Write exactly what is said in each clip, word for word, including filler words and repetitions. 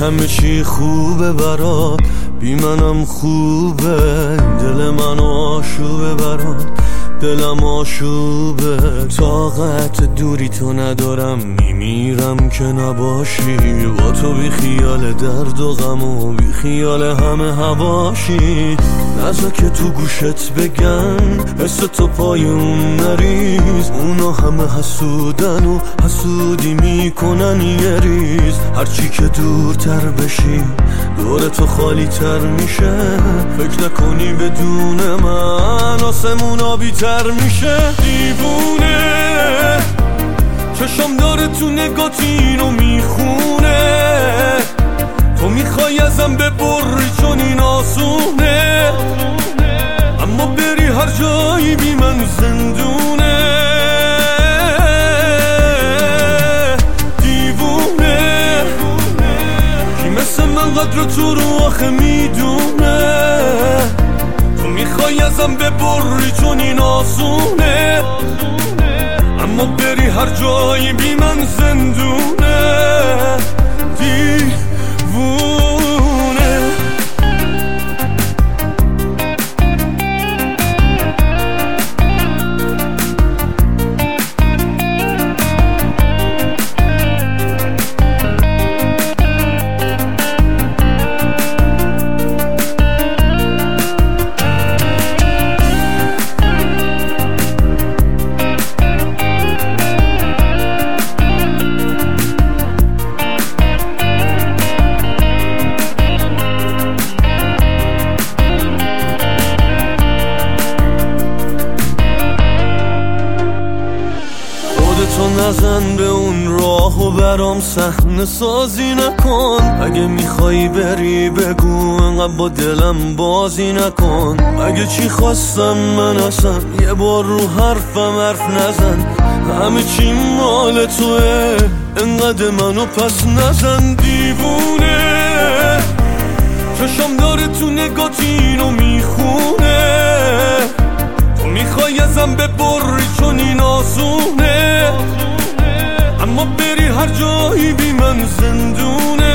همه چی خوبه برات، بی منم خوبه، دل من آشوبه برات، دلم آشوبه. طاقت دوری تو ندارم، میمیرم که نباشی، با تو بی خیال درد و غم و بی خیال همه هواشی. نذار که تو گوشت بگن حس تو پای اون نریز، اونا همه حسودن و حسودی میکنن یه ریز. هرچی که دورتر بشی دور تو خالی تر میشه، فکر نکنی بدون من آسمون آبی تر میشه. دیوونه چشم داره تو نگات اینو میخونه، تو میخوای ازم ببری چون این آسونه، اما بری هر جایی بی من زندونه. دیوونه کی مثل من قدر تو رو آخه میدونه، تو میخوای ازم ببری چون این آسونه، اما بری هر جایی بی من زندونه. دیوونه تو نزن به اون راه و برام صحنه سازی نکن، اگه میخوایی بری بگو انقدر با دلم بازی نکن. اگه چی خواستم من اصلا یه بار رو حرفم حرف نزن، همه چی مال توه انقدر منو پس نزن. دیوونه چشم داره تو نگات اینو میخونه، تو میخوای ازم ببری چون این آسونه، اما بری هر جایی بی من زندونه.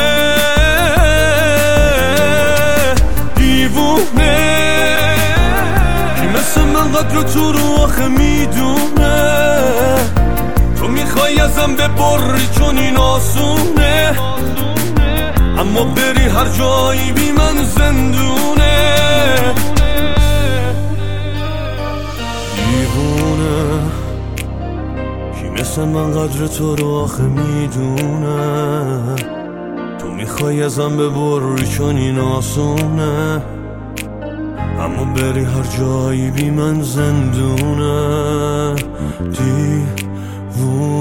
دیوونه کی مثل من قدر تو رو آخه میدونه، تو میخوای ازم ببری چون این آسونه، اما بری هر جایی بی من زندونه. دیوونه کی مثل من قدر تو رو آخه میدونه، تو میخوای ازم ببری چون این آسونه، اما بری هر جایی بی من زندونه. دیوونه